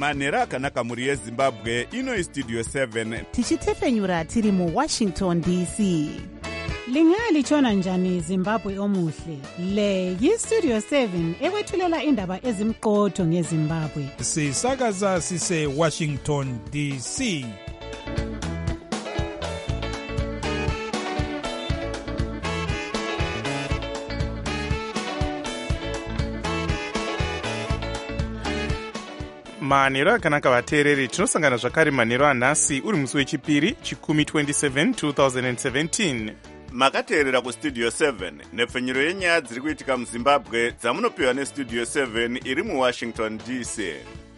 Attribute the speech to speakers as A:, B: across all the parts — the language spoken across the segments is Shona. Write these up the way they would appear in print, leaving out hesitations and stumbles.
A: manhero akanaka mhuri yezimbabwe. Ino istudio 7
B: tichitefenyura tiri muWashington DC.
C: Lingalitshona njani Zimbabwe omuhle? Le yiStudio 7 ekwethulela indaba ezimqotho ngeZimbabwe.
D: Sisakaza sise Washington DC.
E: manhero akanaka vateereri, tinosangana zvakare manhero anhasi uri musi wechipiri chikumi 27 2017.
A: makateerera kustudio 7 nepfenyuro yenyaya dziri kuitika muzimbabwe dzamunopiwa nestudio 7 iri muwashington DC.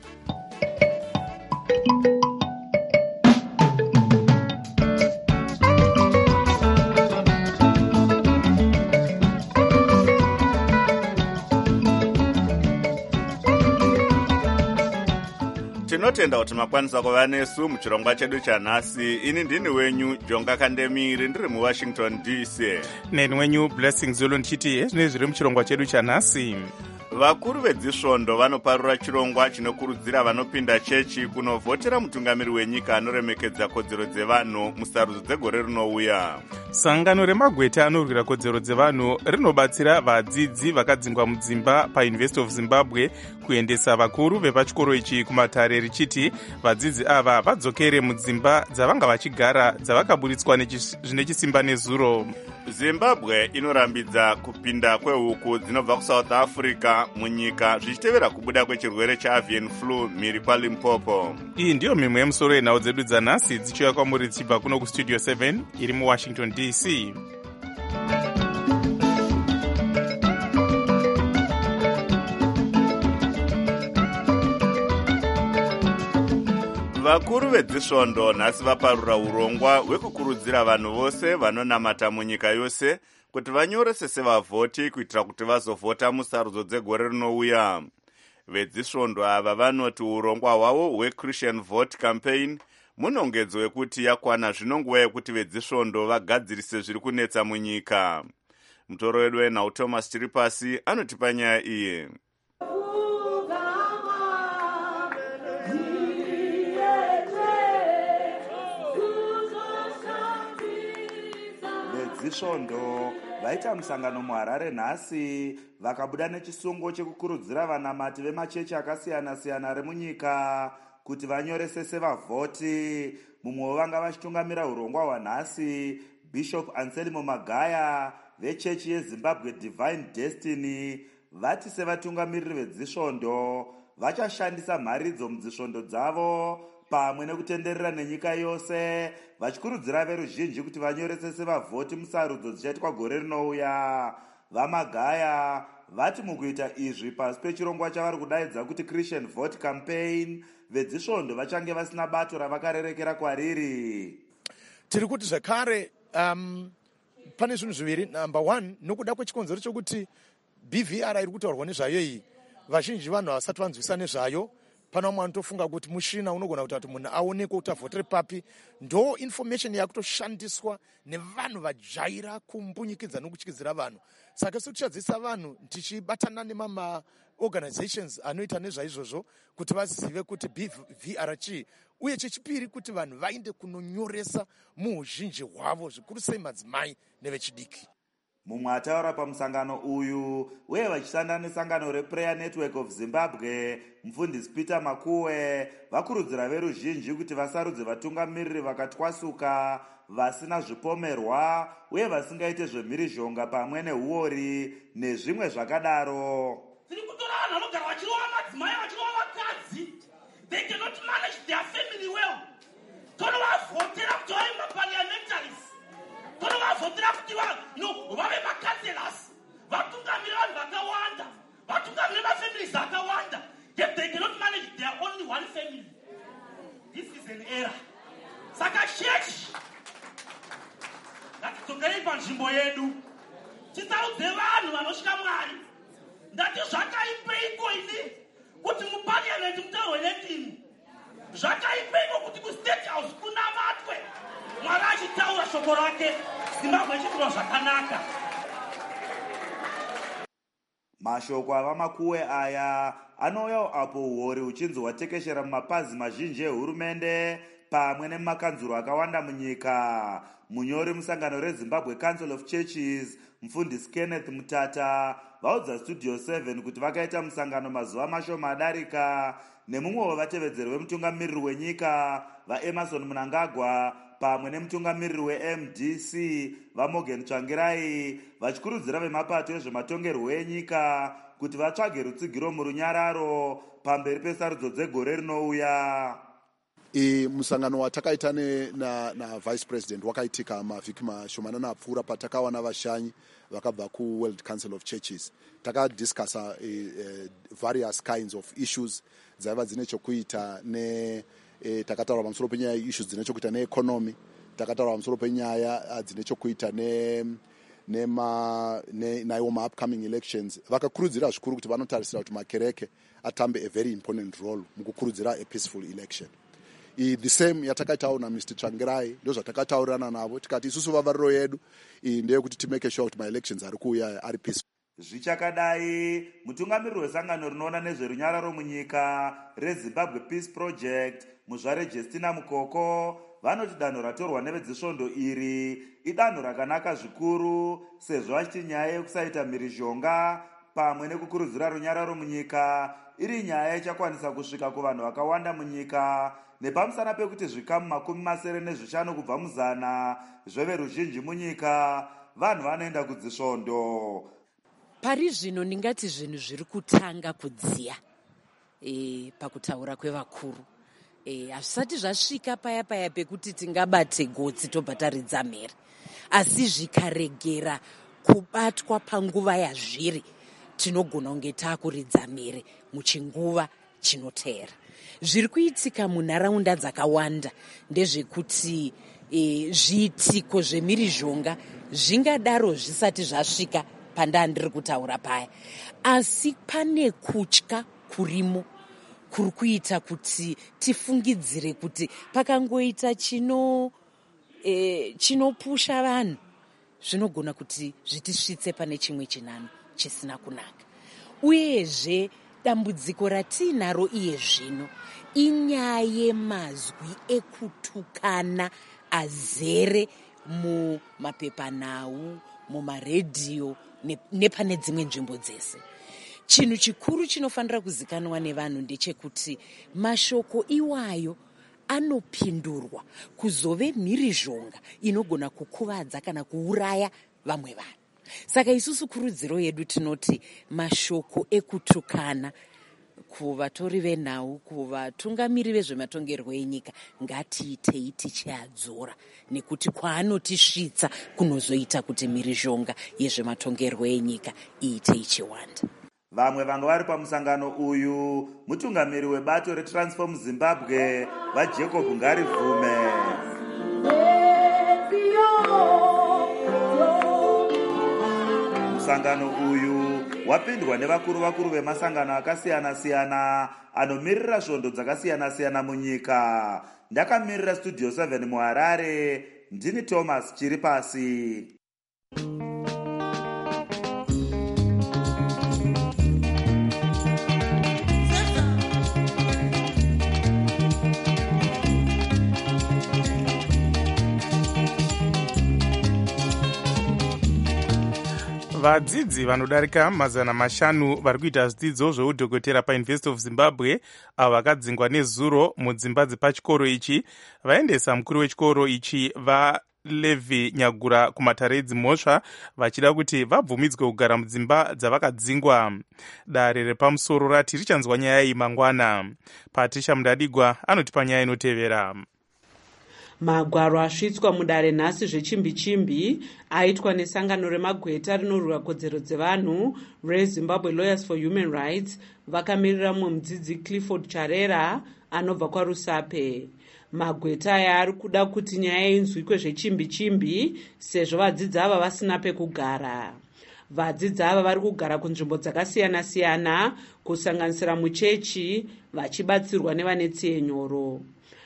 A: tinotenda kuti makwanisa kuva nesu muchirongwa chedu chanhasi. Ini ndini wenyu Jonga Kandemiri, ndiri muWashington DC.
E: Neni wenyu Blessing Zulu ndichiti zvine zviri muchirongwa chedu chanhasi.
A: Vakuru vedzisvondo vanoparura chirongwa chinokurudzira vanopinda chechi kunovhotera mutungamiri wenyika anoremekedza kodzero dzevanhu musarudzo dzegore rinouya.
E: Sangano remagweta anorwira kodzero dzevanhu rinobatsira vadzidzi vakadzingwa mudzimba paUniversity of Zimbabwe kuendesa vakuru vepachikoro ichi kumatare richiti vadzidzi ava vadzokere mudzimba dzavanga vachigara dzavakaburitswa zvine chisimba nezuro.
A: Zimbabwe inorambidza kupinda kwehuku dzinobva kuSouth Africa munyika zvichitevera kubuda kwechirwere cheavian flu mhiri kwaLimpopo.
E: Iyi ndiyo mimwe yemusoro yenhau dzedu dzanhasi dzichiuya kwamuri dzichibva kuno kustudio 7 iri muWashington DC.
A: Vakuru vedzisvondo nhasi vaparura urongwa hwekukurudzira vanhu vose vanonamata munyika yose kuti vanyorese sevavhoti kuitira kuti vazovhota musarudzo dzegore rinouya. Vedzisvondo ava vanoti urongwa hwavo hweChristian Vote Campaign munongedzo wekuti yakwana zvino nguva yekuti vedzisvondo vagadzirise zviri kunetsa munyika. Mutoro wedu wenhau Thomas Chiripasi anotipa nyaya iyi.
F: Vedzisvondo vaita musangano muHarare nhasi vakabuda nechisungo chekukurudzira vanamati vemachechi akasiyana-siyana remunyika kuti vanyorese sevavhoti. Mumwe wevanga vachitungamira urongwa hwanhasi Bishop Anselmo Magaya vechechi yeZimbabwe Divine Destiny vati sevatungamiriri vedzisvondo vachashandisa mharidzo mudzisvondo dzavo pamwe nekutenderera nenyika yose vachikurudzira veruzhinji kuti vanyorese sevavhoti musarudzo dzichaitwa gore rinouya. Vamagaya vati mukuita izvi pasi pechirongwa chavari kudaidza kuti Christian Vote Campaign, vedzisvondo vachange vasina bato ravakarerekera kwariri.
G: Tiri kuti zvakare pane zvinhu zviviri. Number 1, nokuda kwechikonzero chokuti BVR iri kutaurwa nezvayo iyi, vazhinji vanhu havasati vanzwisa nezvayo. Pana umwe anotofunga kuti mushina unogona kuti munhu aonekwe kuti avhotere papi. Ndo information yakutoshandiswa nevanhu vajaira kumbunyikidza nokutyisidzira vanhu. Saka tichadzisa vanhu tichibatana nemama organizations anoita nezvaizvozvo kuti vazive kuti BVR chii, uye chechipiri kuti vanhu vainde kunonyoresa muuzhinji hwavo, zvikuru sei madzimai nevechidiki.
F: Mumwe ataura pamusangano uyu uye vachisangana nesangano rePrayer Network of Zimbabwe, mufundisi Peter Makuwe vakurudzira veruzhinji kuti vasarudze vatungamiriri vakatwasuka, vasina zvipomerwa uye vasingaite zvemhirizhonga pamwe nehuori nezvimwe zvakadaro.
H: Tiri kutora vanhu vanogara vachirova madzimai vachirova vakadzi. They cannot manage their family well. Tonovavhotera kuti vave maparliamentarists. Tonovavhotera kuti vave makanselas. Vatungamira vanhu vakawanda. Vatungamira mafamilies akawanda. Yet they cannot manage their only one family. This is an error. Saka chechi ngatidzokerei panzvimbo yedu. Tisarudze vanhu vanosvika Mwari. Ndati zvakaipeiko ini kuti muparliament mutaurwe nendimi. Zvakaipeiko kuti kuState House kunamatwe Mwari achitaura shoko rake, Zimbabwe ichiitwa zvakanaka.
F: Mashoko avamakuwe aya anouya apo uhori huchinzi hwatekeshera mumapazi mazhinji ehurumende pamwe nemakanzuro akawanda munyika. Munyori musangano reZimbabwe Council of Churches mufundisi Kenneth Mutata vaudza Studio 7 kuti vakaita musangano mazuva mashoma adarika nemumwe wevatevedzeri vemutungamiriri wenyika vaEmerson Mnangagwa pamwe nemutungamiriri weMDC vaMorgan Tsvangirai vachikurudzira vemapato ezvematongerwo enyika kuti vatsvage rutsigiro murunyararo pamberi pesarudzo dzegore rinouya.
I: Musangano watakaita na Vice President wakaitika mavhiki mashomanana apfuura patakawana vashanyi vakabva kuWorld Council of Churches. Takadiscussa various kinds of issues dzaiva dzine chokuita takataura pamusoro penyaya issues dzine chokuita neeconomy, takataura pamusoro penyaya dzine chokuita naiwo ma-upcoming elections. Vakakurudzira zvikuru kuti vanotarisira kuti makereke atambe a very important role mukukurudzira a peaceful election. The same yatakaitawo naMr Tsvangirai ndo zvatakataurirana navo tikati isusu vavariro yedu ndeyekuti timake sure kuti ma-elections ari kuuya ari peaceful.
F: Zvichakadai, mutungamiriri wesangano rinoona nezverunyararo munyika reZimbabwe Peace Project muzvare Justina Mukoko vanoti danho ratorwa nevedzisvondo iri idanho rakanaka zvikuru sezvo vachiti nyaya yekusaita mhirizhonga pamwe nekukurudzira runyararo munyika iri nyaya ichakwanisa kusvika kuvanhu vakawanda munyika nepamusana pekuti zvikamu 75 kubva muzana zveveruzhinji munyika vanhu vanoenda kudzisvondo.
J: Pari zvino ndingati zvinhu zviri kutanga kudziya pakutaura kwevakuru. Hazvisati zvasvika paya pekuti tingabate gotsi tobva taridza mhere, asi zvikaregera kubatwa panguva yazviri tinogona kunge taakuridza mhere muchinguva chinoteera. Zviri kuitika munharaunda dzakawanda ndezvekuti zviitiko zvemhirizhonga zvingadaro zvisati zvasvika pandandiri kutaura paya, asi pane kutya kurimo kuri kuita kuti tifungidzire kuti pakangoita chinopusha vanhu zvinogona kuti zvitisvitse pane chimwe chinano chisina kunaka. Uyezve dambudziko ratinaro iye zvino inyaya yemazwi ekutukana azere mumapepanhau, mumaredhiyo nepane dzimwe nzvimbo dzese. Chinhu chikuru chinofanira kuzikanwa nevanhu ndechekuti mashoko iwayo anopindurwa kuzove mhirizhonga inogona kukuvadza kana kuuraya vamwe vanhu. Saka isusu kurudziro yedu tinoti mashoko ekutukana kuvatori venhau, kuvatungamiri vezvematongerwo enyika ngatiitei tichiadzora, nekuti kwaanotisvitsa kunozoita kuti mhirizhonga yezvematongerwo enyika iite ichiwanda.
F: Vamwe vanga vari pamusangano uyu mutungamiri webato reTransform Zimbabwe vaJacob Ngarivume. Musangano uyu wapindwa nevakuru vemasangano akasiyana-siyana anomirira svondo dzakasiyana-siyana munyika. Ndakamirira Studio 7 muHarare, ndini Thomas Chiripasi.
E: Vadzidzi vanodarika 500 vari kuita zvidzidzo zveudhokotera paUniversity of Zimbabwe avo vakadzingwa nezuro mudzimba dzepachikoro ichi vaendesa mukuru wechikoro ichi vaLevi Nyagura kumatare edzimhosva vachida kuti vabvumidzwe kugara mudzimba dzavakadzingwa. Dare repamusoro rati richanzwa nyaya iyi mangwana. Patricia Mundadigwa anotipa nyaya inotevera.
K: Magwaro asvitswa mudare nhasi zvechimbi-chimbi aitwa nesangano remagweta rinorwira kodzero dzevanhu reZimbabwe Lawyers for Human Rights vakamirira mumwe mudzidzi Clifford Charera anobva kwaRusape. Magweta aya ari kuda kuti nyaya inzwikwe zvechimbi-chimbi sezvo vadzidzi ava vasina pekugara. Vadzidzi ava vari kugara kunzvimbo dzakasiyana-siyana kusanganisira muchechi vachibatsirwa nevane tsiye nyoro.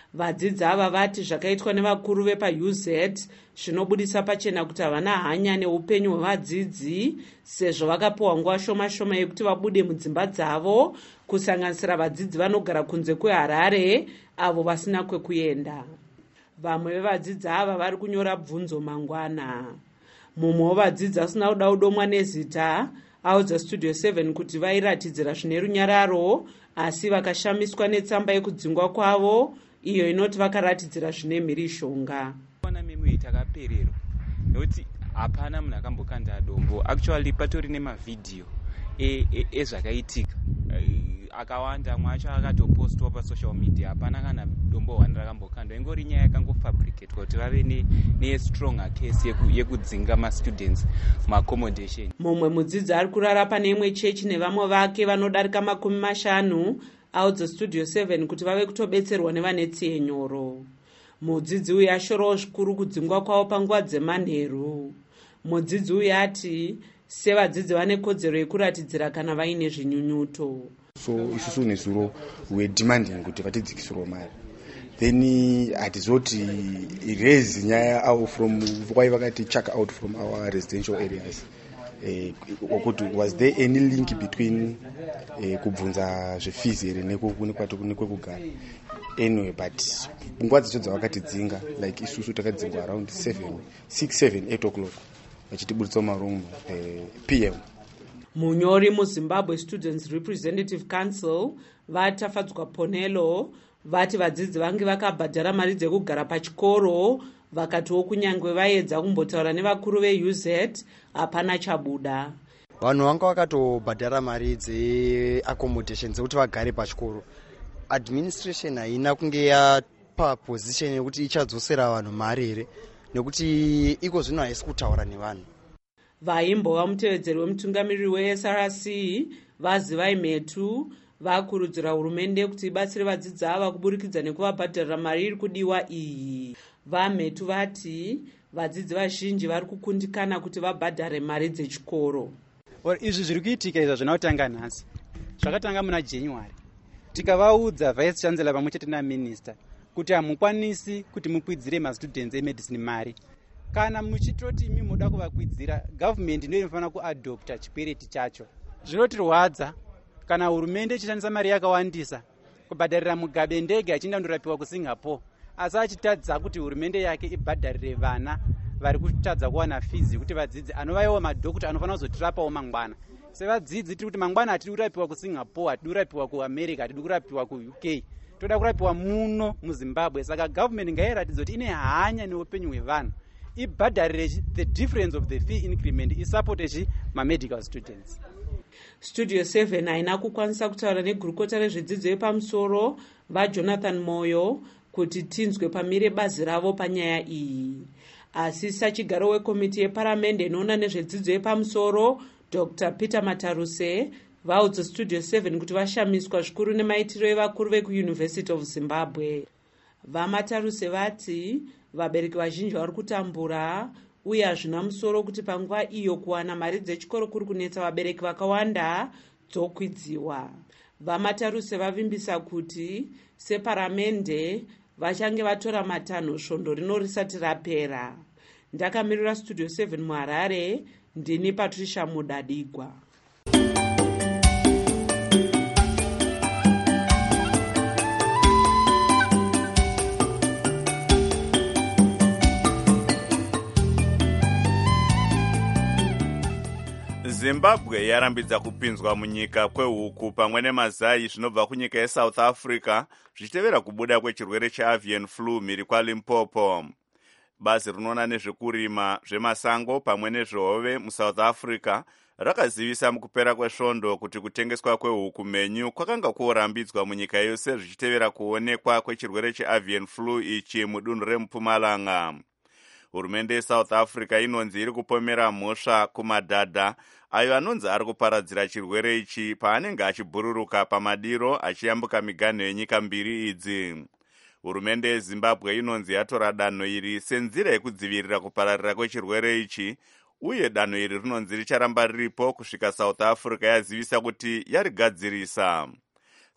K: Vadzidzi ava vati zvakaitwa nevakuru vepaUZ zvinobudisa pachena kuti havana hanya neupenyu hwevadzidzi, sezvo vakapiwa nguva shoma shoma yekuti vabude mudzimba dzavo, kusanganisira vadzidzi vanogara kunze kweHarare avo vasina kwekuenda. Vamwe vevadzidzi ava vari kunyora bvunzo mangwana. Mumwe wevadzidzi asina kuda kudomwa nezita audza Studio 7 kuti vairatidzira zvine runyararo, asi vakashamiswa netsamba yekudzingwa kwavo, iyo inoti vakaratidzira zvine mhirishonga.
L: Ona mimi takapererwa nokuti hapana munhu akambokanda dombo. Actually patori nemavhidhiyo ezvakaitika akawanda, mwacho akatopostwa pasocial media. Hapana kana dombo hwani rakambokandwa, ingori nyaya yakangofabricatwa kuti vave nestrong case yekudzinga mastudents maaccommodation.
K: Mumwe mudzidzi ari kurara pane imwe chechi nevamwe vake vanodarika 50 audza Studio 7 kuti vave kutobetserwa nevane tsiye nyoro. Mudzidzi uyu ashorawo zvikuru kudzingwa kwavo panguva dzemanheru. Mudzidzi uyu ati sevadzidzi vane kodzero yekuratidzira kana vaine zvinyunyuto.
M: So isusu nezuro we demanding kuti vatidzikisirwe mari. Then hatizoti raise nyaya out from why vakati check out from our residential areas. Was there any link between kubvunza zvefees here nekwekugara? Anyway, but nguva dzacho dzavakatidzinga, like isusu takadzingwa around 8 o'clock vachitibudisa mumaroom PM.
K: Munyori muZimbabwe Students Representative Council vatafadzwa Ponelo vati vadzidzi vange vakabhadhara mari dzekugara pachikoro, vakatiwo kunyangwe vaedza kumbotaura nevakuru veUZ hapana chabuda.
N: Vanhu vanga vakatobhadhara mari dzeaccommodation dzekuti vagare pachikoro. Administration haina kunge yapa position yekuti ichadzosera vanhu mari here, nekuti iko zvino haisi kutaura nevanhu.
K: Vaimbova mutevedzeri wemutungamiriri weSRC Vazivai Metu vakurudzira hurumende kuti ibatsire vadzidzi ava kuburikidza nekuvabhadharira mari iri kudiwa iyi. VaMetu vati vadzidzi vazhinji vari kukundikana kuti vabhadhare mari dzechikoro.
O: Izvi zviri kuitika izvo zvinotanga nhasi, zvakatanga muna January. Tikavaudza vice chancellor pamwe chete naminister kuti hamukwanisi kuti mukwidzire mastudents emedicine mari. Kana muchitoti imi muda kuvakwidzira, government ndiyo inofanira kuadopta chikwereti chacho. Zvinotirwadza kana hurumende ichishandisa mari yakawandisa kubhadharira Mugabe ndege achienda kundorapiwa kuSingapore, asi achitadza kuti hurumende yake ibhadharire vana vari kutadza kuwana fees kuti vadzidzi anovaiwo madhokuta anofanira kuzotirapawo mangwana. Sevadzidzi tiri kuti mangwana hatidi kurapiwa kuSingapore, hatidi kurapiwa kuAmerica, hatidi kurapiwa kuUK, toda kurapiwa muno muZimbabwe. Saka government ngairatidze kuti ine hanya neupenyu hwevanhu, ibhadharire the difference of the fee increment, isupporte mamedical students.
K: Studio 7 haina kukwanisa kutaura negurukota rezvidzidzo yepamusoro vaJonathan Moyo kuti tinzwe pamire bazi ravo panyaya iyi. Asi sachigaro wekomiti yeparamende inoona nezvedzidzo yepamusoro Dr. Peter Mataruse vaudza Studio 7 kuti vashamiswa zvikuru nemaitiro evakuru vekuUniversity of Zimbabwe. VaMataruse vati vabereki vazhinji vari kutambura uye hazvina musoro kuti panguva iyo kuwana mari dzechikoro kuri kunetsa vabereki vakawanda dzokwidziwa. VaMataruse vavimbisa kuti separamende vachange vatora matanho svondo rino risati rapera. Ndakamirira Studio 7 muHarare, ndini Patricia Mudadigwa.
A: Zimbabwe yarambidza kupinzwa munyika kwehuku pamwe nemazai zvinobva kunyika yeSouth Africa zvichitevera kubuda kwechirwere cheavian flu mhiri kwaLimpopo. Bazi rinoona nezvekurima zvemasango pamwe nezvehove muSouth Africa rakazivisa mukupera kwesvondo kuti kutengeswa kwehuku menyu kwakanga kuorambidzwa munyika yose zvichitevera kuonekwa kwechirwere cheavian flu ichi mudunhu reMpumalanga. Hurumende yeSouth Africa inonzi iri kupomera mhosva kumadhadha ayo anonzi ari kuparadzira chirwere ichi paanenge achibhururuka pamadiro achiyambuka miganho yenyika mbiri idzi. Hurumende yeZimbabwe inonzi yatora danho iri senzira yekudzivirira kupararira kwechirwere ichi, uye danho iri rinonzi richaramba riripo kusvika South Africa yazivisa kuti yarigadzirisa.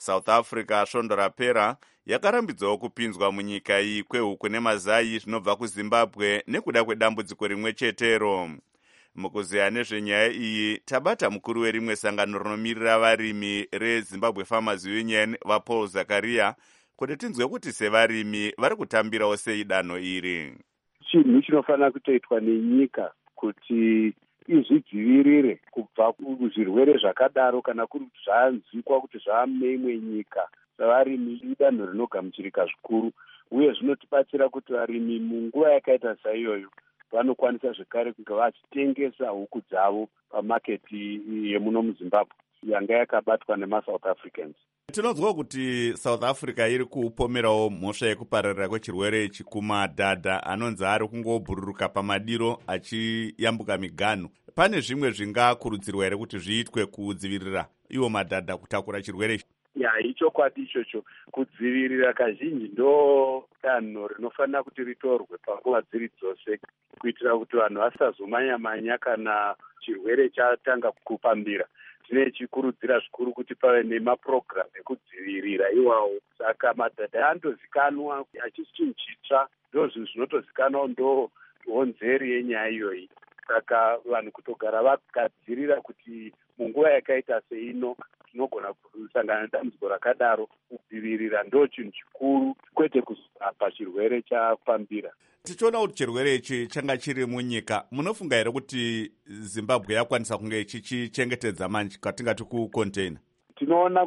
A: South Africa svondo rapera yakarambidzawo kupinzwa munyika iyi kwehuku nemazai zvinobva kuZimbabwe nekuda kwedambudziko rimwe chetero. Mukuziya nezvenyaya iyi tabata mukuru werimwe sangano rinomirira varimi reZimbabwe Farmers Union vaPaul Zakaria kuti tinzwe kuti sevarimi vari kutambirawo sei danho iri.
P: Chinhu chinofanira kutoitwa nenyika kuti izvidzivirire kubva kuzvirwere zvakadaro kana kuri zvanzwikwa kuti zvamneimwe nyika. Savarimi idanho rinogamuchirika zvikuru uye zvinotibatsira kuti varimi munguva yakaita saiyoyo vanokwanisa zvekare kunge vachitengesa huku dzavo pamaketi yemuno muZimbabwe yanga yakabatwa nemaSouth Africans.
A: Tinonzwa kuti South Africa iri kupomerawo mhosva yekupararira kwechirwere ichi kumadhadha anonzi ari kungobhururuka pamadiro achiyambuka miganhu. Pane zvimwe zvingakurudzirwa here kuti zviitwe kudzivirira iwo madhadha kutakura chirwere ichi?
P: Ichokwadi ichocho. Kudzivirira kazhinji ndo danho rinofanira kuti ritorwe panguva dziri dzose kuitira kuti vanhu vasazomanya-manya kana chirwere chatanga kupambira. Tinechikurudzira zvikuru kuti pave nemapurogiramu ekudzivirira iwawo. Saka madhadha andozikanwa achisi chinhu chitsva, ndozvinhu zvinotozikanwa ndo honzeri yenyaya iyoyi. Saka vanhu kutogara vakagadzirira kuti munguva yakaita seino tinogona kusangana nedambudziko rakadaro. Kudzivirira ndo chinhu chikuru kwete kuzorapa chirwere chapambira.
A: Tichiona kuti chirwere ichi changa chiri munyika, munofunga here kuti Zimbabwe yakwanisa kunge ichichengetedza manje katingati kucontainer?
P: Tinoona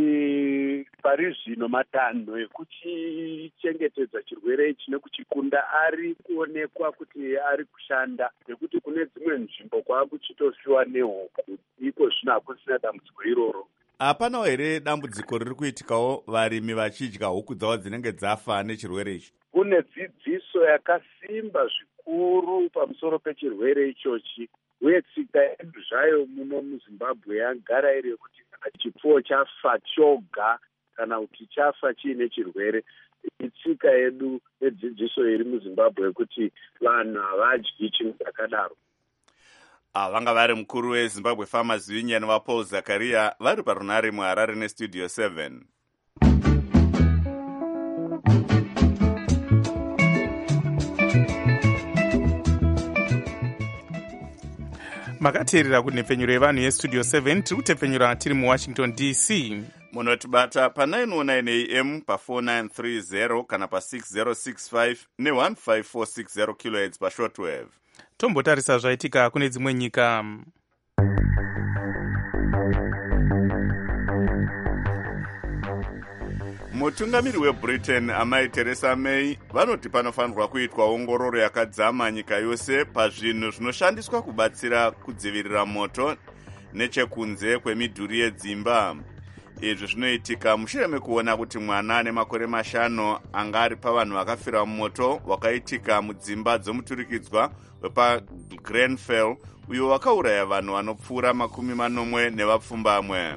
P: kuti pari zvino matanho ekuchichengetedza chirwere ichi nekuchikunda ari kuonekwa kuti ari kushanda, nekuti kune dzimwe nzvimbo kwakuchitosiwa nehuku, iko zvino hakusina dambudziko iroro.
A: Hapanawo here dambudziko riri kuitikawo varimi vachidya huku dzavo dzinenge dzafa nechirwere ichi?
P: Kune dzidziso yakasimba zvikuru pamusoro pechirwere ichochi, uye tsika yedu zvayo muno muZimbabwe yagara iri yekuti kana chipfuwo chafa choga kana kuti chafa chiine chirwere, itsika yedu nedzidziso iri muZimbabwe yekuti vanhu havadyi chinhu chakadaro.
A: Vanga vari mukuru weZimbabwe Farmers Union vaPaul Zakaria vari parunare muHarare neStudio 7.
E: Makateerera kunhepfenyuro yevanhu yeStudio 7 tiri kutepfenyura tiri muWashington DC.
A: Munotibata pa919 AM pa4930 kana pa6065 ne15460 kHz pashortwave.
E: Tombotarisa zvaitika kune dzimwe nyika.
A: Mutungamiri weBritain amai Theresa May vanoti panofanirwa kuitwa ongororo yakadzama nyika yose pazvinhu zvinoshandiswa kubatsira kudzivirira moto nechekunze kwemidhuri yedzimba. Izvi zvinoitika mushure mekuona kuti mwana ane makore 5 anga ari pavanhu vakafira mumoto wakaitika mudzimba dzomuturikidzwa wepaGrenfell uyo wakauraya vanhu vanopfuura 40 nevapfumbamwe.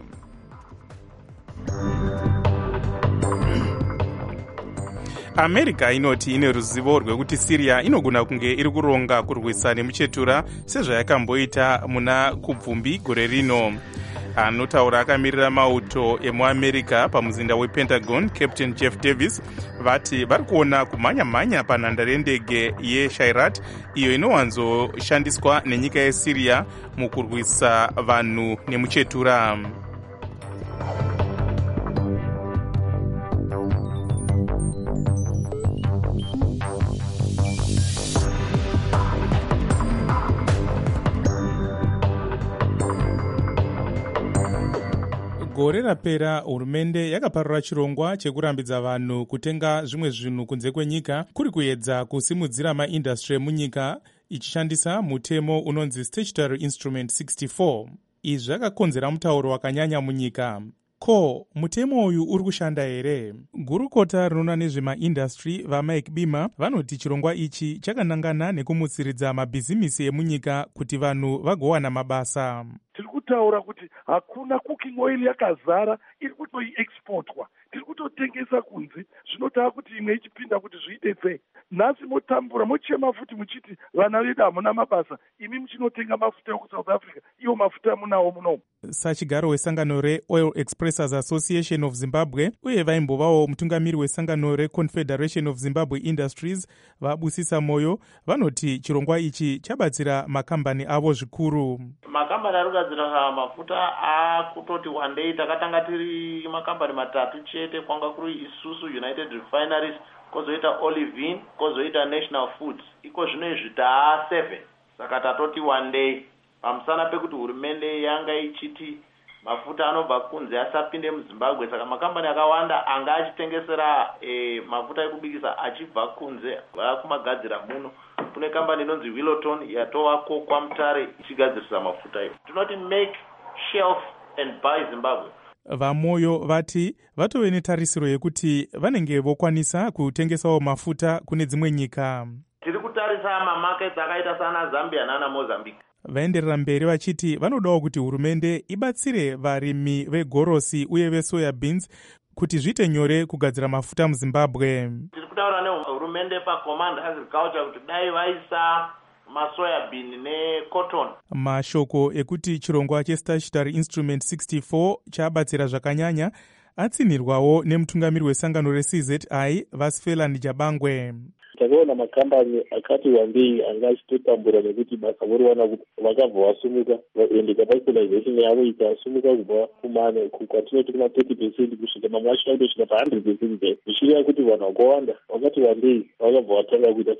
E: America inoti ine ruzivo rwekuti Syria inogona kunge iri kuronga kurwisa nemuchetura sezvayakamboita muna kubvumbi gore rino. Anotaura akamirira mauto emuAmerica pamuzinda wePentagon, Captain Jeff Davis, vati vari kuona kumhanya-mhanya panhandare yendege yeShayrat iyo inowanzoshandiswa nenyika yeSyria mukurwisa vanhu nemuchetura.
D: Gore rapera hurumende yakaparura chirongwa chekurambidza vanhu kutenga zvimwe zvinhu kunze kwenyika kuri kuedza kusimudzira maindastri emunyika ichishandisa mutemo unonzi Statutory Instrument 64. Izvi zvakakonzera mutauro wakanyanya munyika. Ko, mutemo uyu uri kushanda here? Gurukota rinoona nezvemaindastri vaMike Bima vanoti chirongwa ichi chakanangana nekumutsiridza mabhizimisi emunyika kuti vanhu vagowana mabasa.
Q: Tiri kutaura kuti hakuna cooking oil yakazara iri kutoiexportwa, tiri kutotengesa kunze, zvinotava kuti imwe ichipinda kuti zviite sei. nhasi motambura mochema futi muchiti vana vedu hamuna mabasa, imi muchinotenga mafuta ekusouth africa, iwo mafuta amunawo munomu.
D: Sachigaro wesangano reOil Expressors Association of Zimbabwe uye vaimbovawo mutungamiri wesangano reConfederation of Zimbabwe Industries vabusisa moyo vanoti chirongwa ichi chabatsira makambani avo zvikuru.
R: Makambani ari kugadzira mafuta akutoti wandei takatanga tiri makambani matatu chete, kwanga kuri isusu United Refineries, kozoita Olivine, kozoita National Foods, iko zvino izvi taa 7. Saka tatoti wandei pamusana pekuti hurumende yanga ichiti mafuta anobva kunze asapinde muZimbabwe, saka makambani akawanda anga achitengesera mafuta ekubikisa achibva kunze vakumagadzira muno. Kune kambani inonzi Willoton yatowako kwaMutare ichigadzirisa mafuta iyo. Tinoti make shelf and buy Zimbabwe.
D: Vamoyo vati vatove netarisiro yekuti vanenge vokwanisa kutengesawo mafuta kune dzimwe nyika.
R: Tiri kutarisa mamarkets akaita sana Zambia nana Mozambique.
D: Vaenderera mberi vachiti vanodawo kuti hurumende ibatsire varimi vegorosi uye vesoya beans kuti zviite nyore kugadzira mafuta muZimbabwe.
R: Tiri kutaura nehurumende paCommand Agriculture kuti dai vaisa masoya bean necotton.
D: Mashoko ekuti chirongwa chestatutory instrument 64 chabatsira zvakanyanya atsinirwawo nemutungamiri wesangano reCZI Vasifela Njabangwe.
S: Takaona makambani akati wandei anga achitotambura nekuti basa voriwana kuti vakabva vasumuka ende capitalization yavo ikasumuka kubva kumane kwatinoti kuma 30% kusvika mamwe acho aitosvika pa100%. Zvichireva kuti vanhu vakawanda vakati wandei vakabva vatanga kuita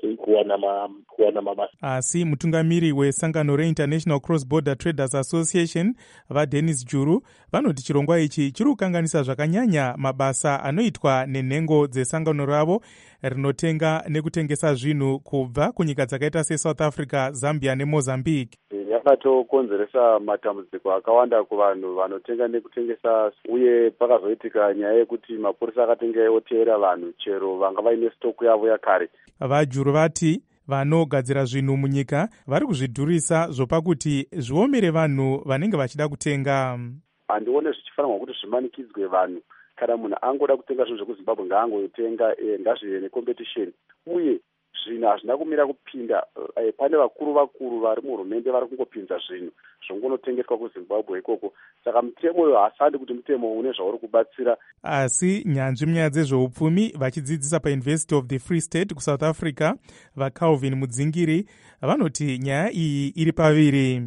S: kuwana mabasa.
D: Asi mutungamiri wesangano reInternational Cross Border Traders Association vaDennis Juru vanoti chirongwa ichi chiri kukanganisa zvakanyanya mabasa anoitwa nenhengo dzesangano ravo rinotenga nekutengesa zvinhu kubva kunyika dzakaita seSouth Africa, Zambia neMozambique.
P: Yakatokonzeresa matambudziko akawanda kuvanhu vanotenga nekutengesa, uye pakazoitika nyaya yekuti mapurisa akatenge oteera vanhu chero vanga vaine stoku yavo yakare.
D: Vajuru vati vanogadzira zvinhu munyika vari kuzvidhurisa zvopakuti zviomere vanhu vanenge vachida kutenga.
P: Handione zvichifanirwa kuti zvimanikidzwe vanhu. Kana munhu angoda kutenga zvinhu zvekuZimbabwe ngaangotenga, ngazvive necompetition, uye zvinhu hazvina kumira kupinda. Pane vakuru vari muhurumende vari kungopinza zvinhu zvongonotengeswa kuZimbabwe ikoko. Saka mutemo uyo hasandi kuti mutemo une zvauri kubatsira.
D: Asi nyanzvi munyaya dzezveupfumi vachidzidzisa paUniversity of the Free State kuSouth Africa vaCalvin Mudzingiri vanoti nyaya iyi iri paviri.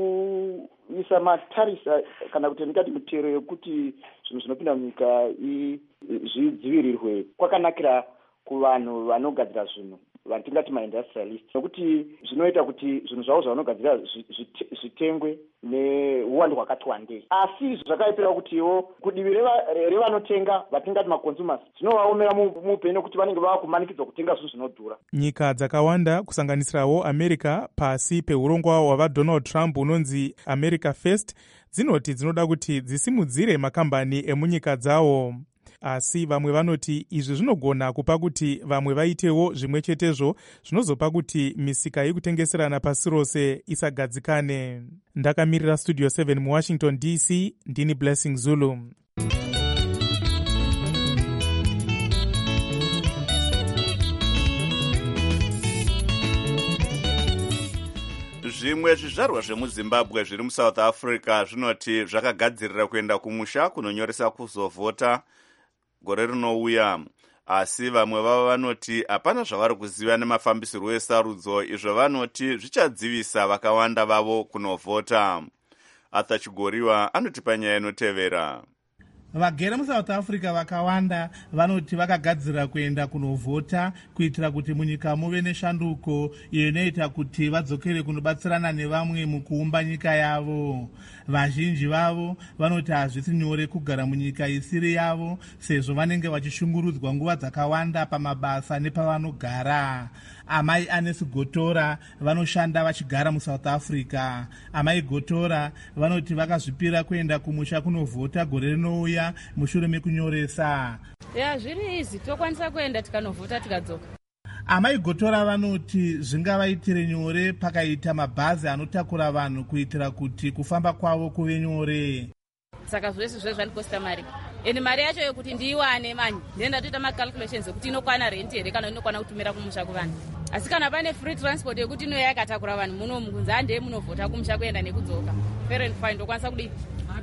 T: Kuisa matarisa kana kuti ndikati mutero yekuti zvinhu zvinopinda munyika zvidzivirirwe kwakanakira kuvanhu vanogadzira zvinhu vatingati maindustrialist, nokuti zvinoita kuti zvinhu zvavo zvavanogadzira zvitengwe neuwandu hwakati wandei. Asi zvakaipira kutiwo kudivi revanotenga vatingati maconsumers zvinovaomera muupenyu nokuti vanenge vava kumanikidzwa kutenga zvinhu zvinodhura.
D: Nyika dzakawanda kusanganisirawo America pasi peurongwa hwavaDonald Trump unonzi America First dzinoti dzinoda kuti dzisimudzire makambani emunyika dzawo. Asi vamwe vanoti izvi zvinogona kupa kuti vamwe vaitewo zvimwe chetezvo zvinozopa kuti misika yekutengeserana pasi rose isagadzikane. Ndakamirira Studio 7 muWashington DC, ndini Blessing Zulu.
A: Zvimwe zvizvarwa zvemuZimbabwe zviri muSouth Africa zvinoti zvakagadzirira kuenda kumusha kunonyoresa kuzovhota gore rinouya, asi vamwe vavo vanoti hapana zvavari kuziva nemafambisirwo esarudzo, izvo vanoti zvichadzivisa vakawanda vavo kunovhota. Arthur Chigoriwa anotipa nyaya inotevera.
U: Vagere muSouth Africa vakawanda vanoti vakagadzira kuenda kunovhota kuitira kuti munyika muve neshanduko iyo inoita kuti vadzokere kunobatsirana nevamwe mukuumba nyika yavo. Vazhinji vavo vanoti hazvisi nyore kugara munyika isiri yavo sezvo vanenge vachishungurudzwa nguva dzakawanda pamabasa nepavanogara. Amai Anesi Gotora vanoshanda vachigara muSouth Africa. Amai Gotora vanoti vakazvipira kuenda kumusha kunovhota gore rinouya mushure mekunyoresa.
V: Zviri izi tokwanisa kuenda tikanovhota tikadzoka.
U: Amai Gotora vanoti zvingavaitire nyore pakaita mabhazi anotakura vanhu kuitira kuti kufamba kwavo kuve nyore.
V: Saka zvese zvandikosta mari. ende mari yacho yokuti ndiiwane manje ndenda toita macalculations ekuti inokwana rent here kana inokwana kutumira kumusha kuvanhu. Asi kana pane free transport yekuti inoya yakatakura vanhu muno mukunzi handei munovhota kumusha kuenda nekudzoka. Fair and fine ndokwanisa kudii.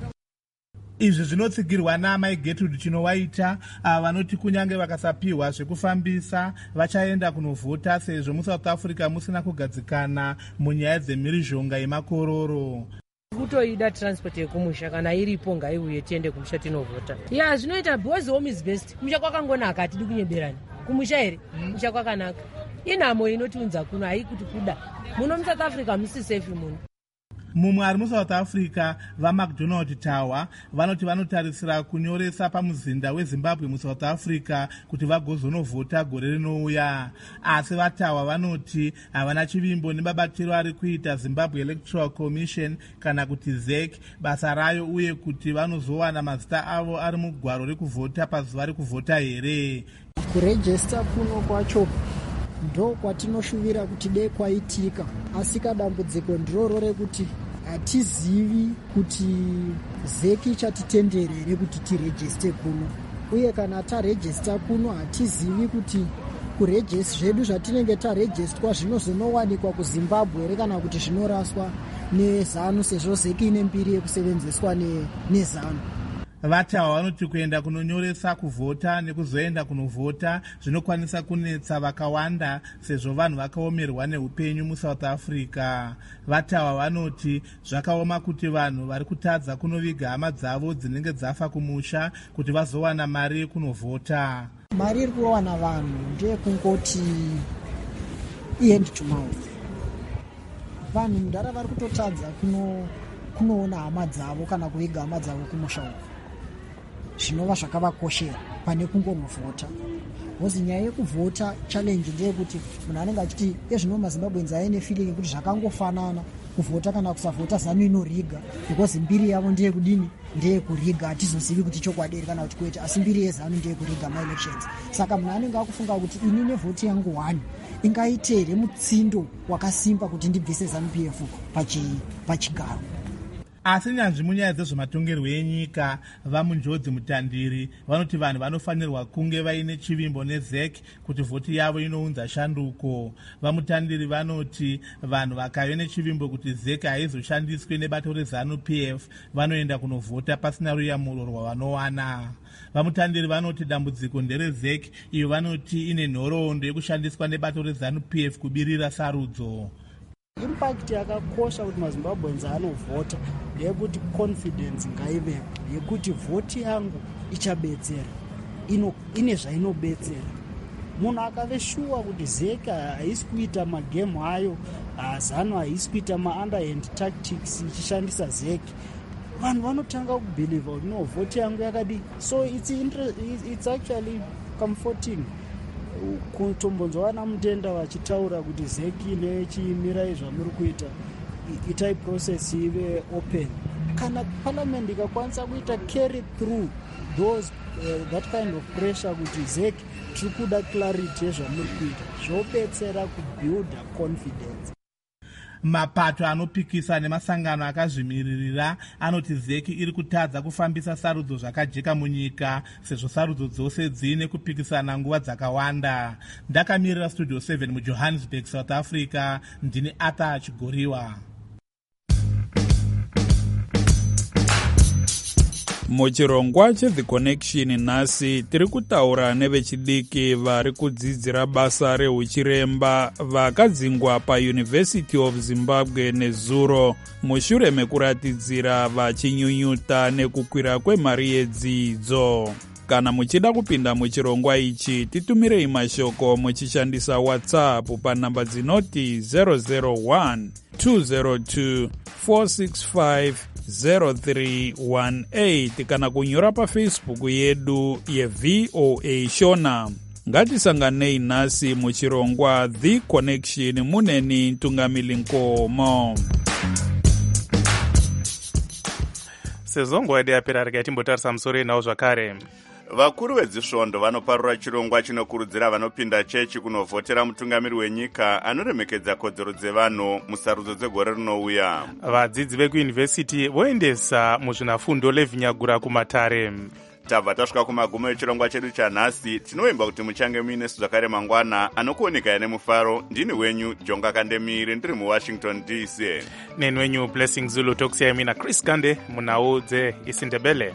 U: Izvi zvinotsigirwa naamai Gertrude Chinowaita vanoti kunyange vakasapiwa zvekufambisa vachaenda kunovhota sezvo muSouth Africa musina kugadzikana munyaya dzemhirizhonga yemakororo.
B: Kutoida transport yekumusha kana iripo ngaiuye tiende kumusha tinovhota. Zvinoita because home is best. Kumusha kwakangonaka atidi kunyeberani. Kumusha here kumusha kwakanaka. Inhamo inotiunza kuno haikuti kuda. Muno muSouth Africa musi safe muno.
U: Mumwe ari muSouth Africa vaMcDonald Tower vanoti vanotarisira kunyoresa pamuzinda weZimbabwe muSouth Africa kuti vagozonovhota gore rinouya. Asi vaTower vanoti havana chivimbo nemabatiro ari kuita Zimbabwe Electoral Commission kana kuti ZEC basa rayo uye kuti vanozowana mazita avo ari mugwaro rekuvhota pazuva rekuvhota here.
C: Kurejista kuno kwacho ndo kwatinoshuvira kuti dei kwaitika, asi dambudziko ndiroro rekuti hatizivi kuti ZEC ichatitenderere kuti tirejiste kuno, uye kana tarejista kuno hatizivi kuti kurejista zvedu zvatinenge tarejistwa zvinozonowanikwa kuZimbabwe here kana kuti zvinoraswa neZANU sezvo ZEC ine mbiri yekusevenzeswa neZANU.
U: VaTawa vanoti kuenda kunonyoresa kuvhota nekuzoenda kunovhota zvinokwanisa kunetsa vakawanda sezvo vanhu vakaomerwa neupenyu muSouth Africa. VaTawa vanoti zvakaoma kuti vanhu vari kutadza kunoviga hama dzavo dzinenge dzafa kumusha kuti vazowana mari yekunovhota.
C: Mari iri kuwana vanhu ndeyekungoti end to mouth. Vanhu mudhara vari kutotadza kunoona hama dzavo kana kuviga hama dzavo kumusha uku, zvinova zvakavakoshera pane kungonovhota. Hozi nyaya yekuvhota challenge ndeyekuti munhu anenge achiti ezvino maZimbabweans aine feeling yekuti zvakangofanana kuvhota kana kusavhota ZANU inoriga because mbiri yavo ndeyekudini, ndeyekuriga. Hatizozivi kuti chokwadi kana kuti kwete, asi mbiri yeZANU ndeyekuriga maelections. Saka munhu anenge akufunga kuti ini nevhoti yangu 1 ingaitere mutsindo wakasimba kuti ndibvise ZANU-PF pachigaro.
U: Asi nyanzvi munyaya dzezvematongerwo enyika vamunjodzi mutandiri vanoti vanhu vanofanirwa kunge vaine chivimbo neZEC kuti vhoti yavo inounza shanduko. Vamutandiri vanoti vanhu vakave nechivimbo kuti ZEC haizoshandiswe nebato reZANU-PF vanoenda kunovhota pasina ruyamuro rwavanowana. Vamutandiri vanoti dambudziko ndereZEC iyo vanoti ine nhoroondo yekushandiswa nebato reZANU-PF kubirira sarudzo.
C: Impact yakakosha kuti maZimbabweans anovhota yekuti confidence ngaivepo yekuti vhoti yangu ichabetsera, ine zvainobetsera. Munhu akave shuwa kuti ZEC haisi kuita magemu ayo, ZANU haisi kuita ma-underhand tactics ichishandisa ZEC, vanhu vanotanga kubhiliva kuti no, vhoti yangu yakadi. So it's actually comforting kutombonzwana mutenda vachitaura kuti ZEC nechimirai zvamuri kuita itai process ive open. Kana parliament ikakwanisa kuita carry through those that kind of pressure kuti ZEC tiri kuda clarity yezvamuri kuita, zvobetsera kubuilda confidence.
U: Mapato anopikisa nemasangano akazvimiririra anoti ZEC iri kutadza kufambisa sarudzo zvakajeka munyika sezvo sarudzo dzose dziine kupikisana nguva dzakawanda. Ndakamirira Studio 7 muJohannesburg, South Africa, ndini Arthur Chigoriwa.
W: Muchirongwa cheThe Connection nhasi tiri kutaura nevechidiki vari kudzidzira basa reuchiremba vakadzingwa paUniversity of Zimbabwe neZuro mushure mekuratidzira vachinyunyuta nekukwira kwemari yedzidzo. Kana muchida kupinda muchirongwa ichi titumirei mashoko muchishandisa WhatsApp panhamba dzinoti 001 202 465 0318 kana kunyora paFacebook yedu yeVOA Shona. Ngatisanganei nhasi muchirongwa The Connection muneni Tungamili Nkomo.
E: Sezvo nguva yedu yapera rega timbotarisa musoro nawo zvakare.
A: Vakuru vedzisvondo vanoparura chirongwa chinokurudzira vanopinda chechi kunovhotera mutungamiri wenyika anoremekedza kodzero dzevanhu musarudzo dzegore rinouya.
E: Vadzidzi vekuyunivhesiti voendesa muzvinafundo levhinyagura kumatare.
A: tabva tasvika kumagumo echirongwa chedu chanhasi. Tinovimba kuti muchange muine zvakare mangwana anokuonekai nemufaro. Ndini wenyu Jonga Kandemiri ndiri muWashington DC.
E: Neni wenyu Blessing Zulu tokusiyai mina Chris Kande munhau dzeIsindebele.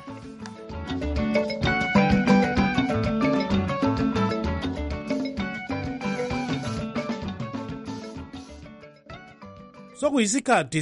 U: sokuyisikhathi